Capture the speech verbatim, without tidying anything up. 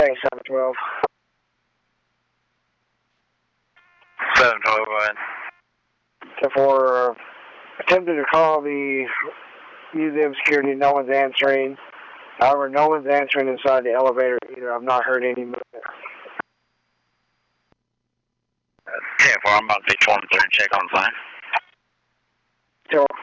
Okay, seven twelve. seven twelve, go ahead. So for uh, attempted to call the museum security, no one's answering. However, no one's answering inside the elevator either. I've not heard any movement. ten four, I'm about to be twenty-three, check on sign. So